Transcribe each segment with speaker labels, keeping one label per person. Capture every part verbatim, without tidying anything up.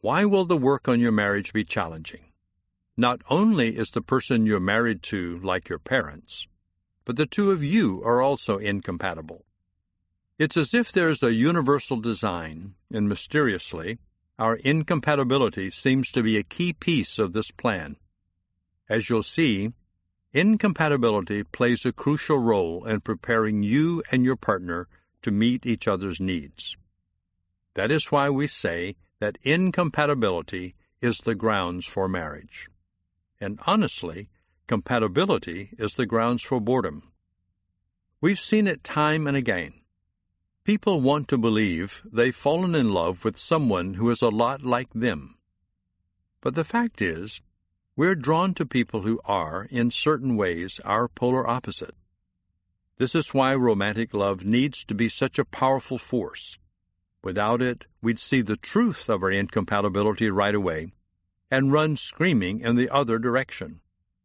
Speaker 1: Why will the work on your marriage be challenging? Not only is the person you're married to like your parents, but the two of you are also incompatible. It's as if there's a universal design, and mysteriously, our incompatibility seems to be a key piece of this plan. As you'll see, incompatibility plays a crucial role in preparing you and your partner to meet each other's needs. That is why we say that incompatibility is the grounds for marriage. And honestly, compatibility is the grounds for boredom. We've seen it time and again. People want to believe they've fallen in love with someone who is a lot like them. But the fact is, we're drawn to people who are, in certain ways, our polar opposite. This is why romantic love needs to be such a powerful force. Without it, we'd see the truth of our incompatibility right away and run screaming in the other direction.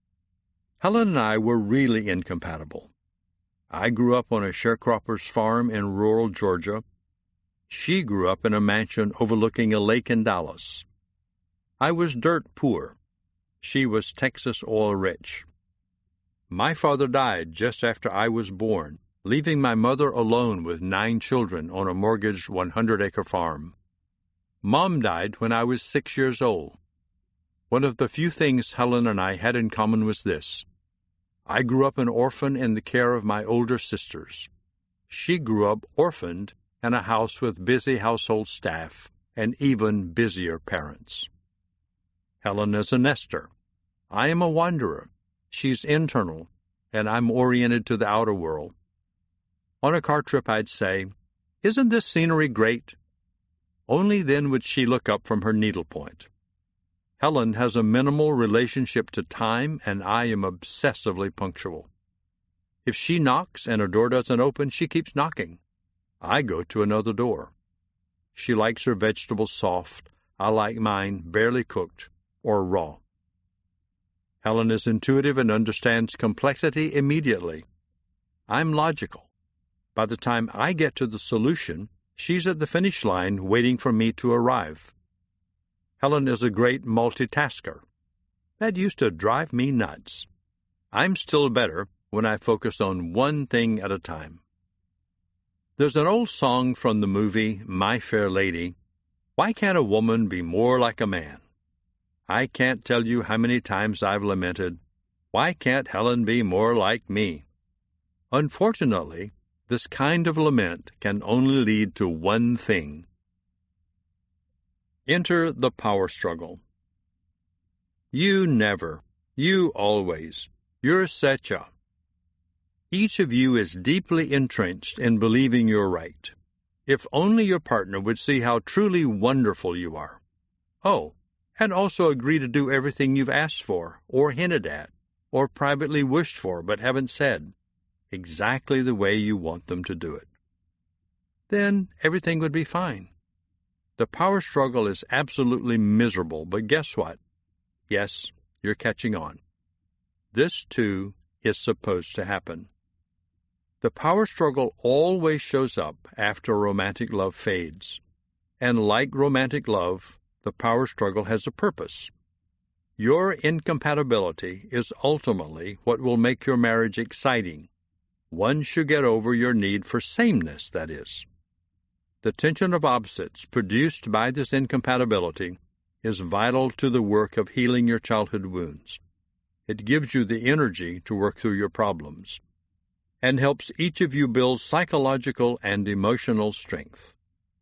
Speaker 1: Helen and I were really incompatible. I grew up on a sharecropper's farm in rural Georgia. She grew up in a mansion overlooking a lake in Dallas. I was dirt poor. She was Texas oil rich. My father died just after I was born, leaving my mother alone with nine children on a mortgaged one hundred acre farm. Mom died when I was six years old. One of the few things Helen and I had in common was this. I grew up an orphan in the care of my older sisters. She grew up orphaned in a house with busy household staff and even busier parents. Helen is a nester. I am a wanderer. She's internal, and I'm oriented to the outer world. On a car trip, I'd say, "Isn't this scenery great?" Only then would she look up from her needlepoint. Helen has a minimal relationship to time, and I am obsessively punctual. If she knocks and a door doesn't open, she keeps knocking. I go to another door. She likes her vegetables soft. I like mine barely cooked or raw. Helen is intuitive and understands complexity immediately. I'm logical. By the time I get to the solution, she's at the finish line waiting for me to arrive. Helen is a great multitasker. That used to drive me nuts. I'm still better when I focus on one thing at a time. There's an old song from the movie My Fair Lady. Why can't a woman be more like a man? I can't tell you how many times I've lamented, why can't Helen be more like me? Unfortunately, this kind of lament can only lead to one thing. Enter the power struggle. You never, you always, you're such a. Each of you is deeply entrenched in believing you're right. If only your partner would see how truly wonderful you are. Oh, and also agree to do everything you've asked for, or hinted at, or privately wished for but haven't said, exactly the way you want them to do it. Then everything would be fine. The power struggle is absolutely miserable, but guess what? Yes, you're catching on. This, too, is supposed to happen. The power struggle always shows up after romantic love fades. And like romantic love, the power struggle has a purpose. Your incompatibility is ultimately what will make your marriage exciting. Once you get over your need for sameness, that is. The tension of opposites produced by this incompatibility is vital to the work of healing your childhood wounds. It gives you the energy to work through your problems and helps each of you build psychological and emotional strength.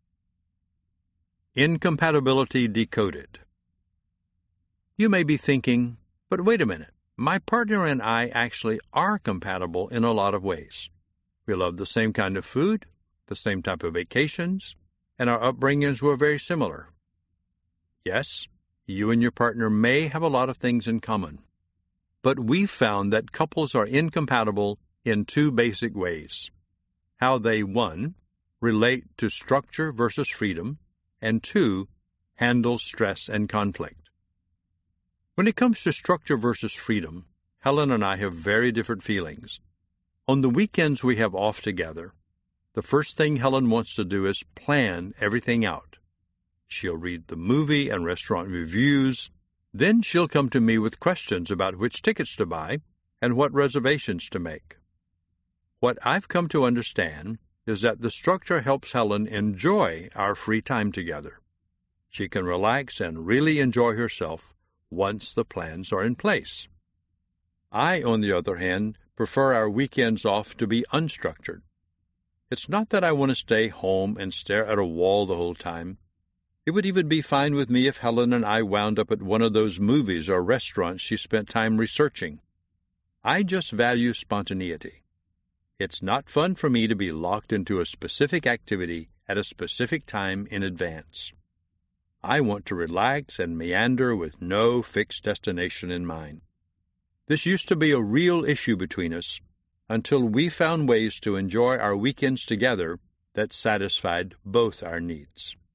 Speaker 1: Incompatibility decoded. You may be thinking, but wait a minute, my partner and I actually are compatible in a lot of ways. We love the same kind of food, the same type of vacations, and our upbringings were very similar. Yes, you and your partner may have a lot of things in common, but we've found that couples are incompatible in two basic ways. How they, one, relate to structure versus freedom, and two, handle stress and conflict. When it comes to structure versus freedom, Helen and I have very different feelings. On the weekends we have off together, the first thing Helen wants to do is plan everything out. She'll read the movie and restaurant reviews. Then she'll come to me with questions about which tickets to buy and what reservations to make. What I've come to understand is that the structure helps Helen enjoy our free time together. She can relax and really enjoy herself once the plans are in place. I, on the other hand, prefer our weekends off to be unstructured. It's not that I want to stay home and stare at a wall the whole time. It would even be fine with me if Helen and I wound up at one of those movies or restaurants she spent time researching. I just value spontaneity. It's not fun for me to be locked into a specific activity at a specific time in advance. I want to relax and meander with no fixed destination in mind. This used to be a real issue between us until we found ways to enjoy our weekends together that satisfied both our needs.